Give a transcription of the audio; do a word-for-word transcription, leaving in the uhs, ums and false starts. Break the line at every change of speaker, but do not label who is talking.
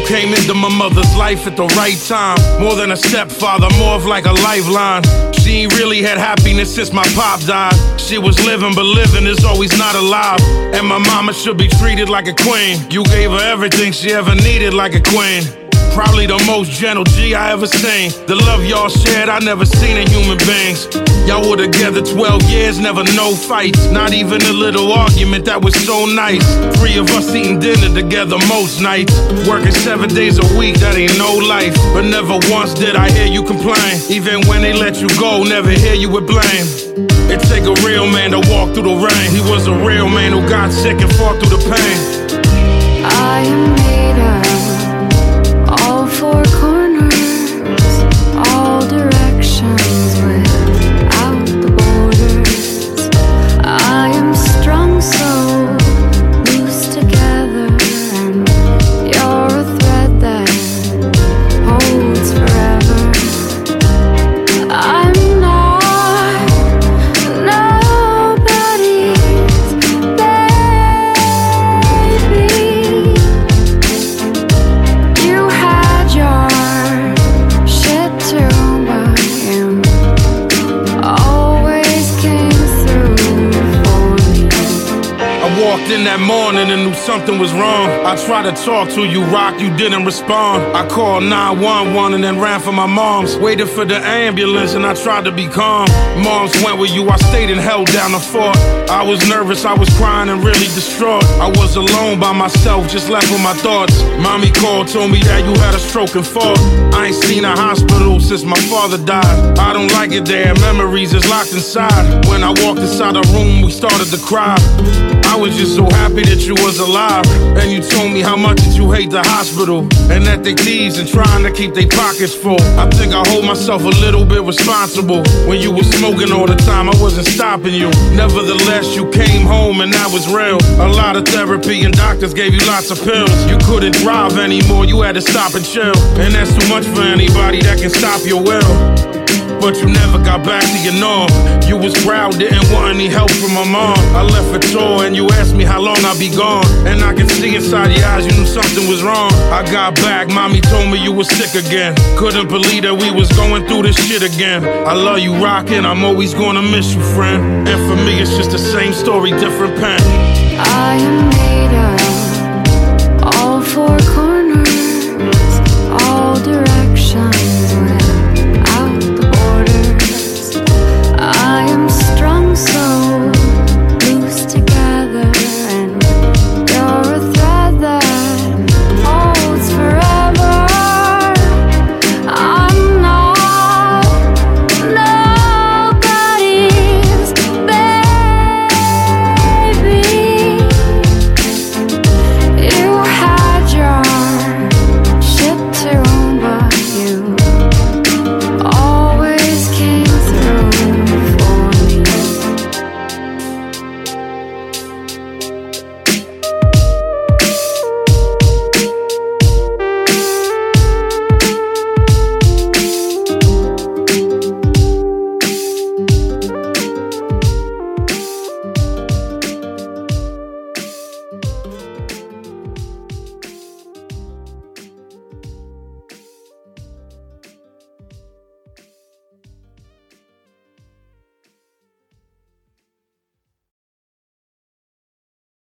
came into my mother's life at the right time. More than a stepfather, more of like a lifeline. She ain't really had happiness since my pop died. She was living, but living is always not alive. And my mama should be treated like a queen. You gave her everything she ever needed like a queen. Probably the most gentle G I ever seen. The love y'all shared, I never seen in human beings. Y'all were together twelve years, never no fights. Not even a little argument, that was so nice. Three of us eating dinner together most nights. Working seven days a week, that ain't no life. But never once did I hear you complain. Even when they let you go, never hear you with blame. It take a real man to walk through the rain. He was a real man who got sick and fought through the pain.
I am made of all four corners, all directions without the borders. I am strung so loose together, and you're a thread that holds forever. I'm not nobody's baby. You had your shit too, but you always came through for me.
I walked in that morning and knew something was wrong. I tried to talk to you, Rock, you didn't respond. I called nine one one and then ran for my mom's. Waited for the ambulance and I tried to be calm. Moms went with you, I stayed and held down the fort. I was nervous, I was crying and really distraught. I was alone by myself, just left with my thoughts. Mommy called, told me that you had a stroke and fought. I ain't seen a hospital since my father died. I don't like it there, memories is locked inside. When I walked inside the room, we started to cry. I was just so happy that you was alive. And you told me how much that you hate the hospital, and that they thieves and trying to keep their pockets full. I think I hold myself a little bit responsible. When you were smoking all the time, I wasn't stopping you. Nevertheless, you came home and that was real. A lot of therapy and doctors gave you lots of pills. You couldn't drive anymore, you had to stop and chill. And that's too much for anybody that can stop your will. But you never got back to your norm. You was proud, didn't want any help from my mom. I left for tour and you asked me how long I'd be gone. And I could see inside your eyes you knew something was wrong. I got back, mommy told me you was sick again. Couldn't believe that we was going through this shit again. I love you, rockin', I'm always gonna miss you, friend. And for me it's just the same story, different pen.
I am made of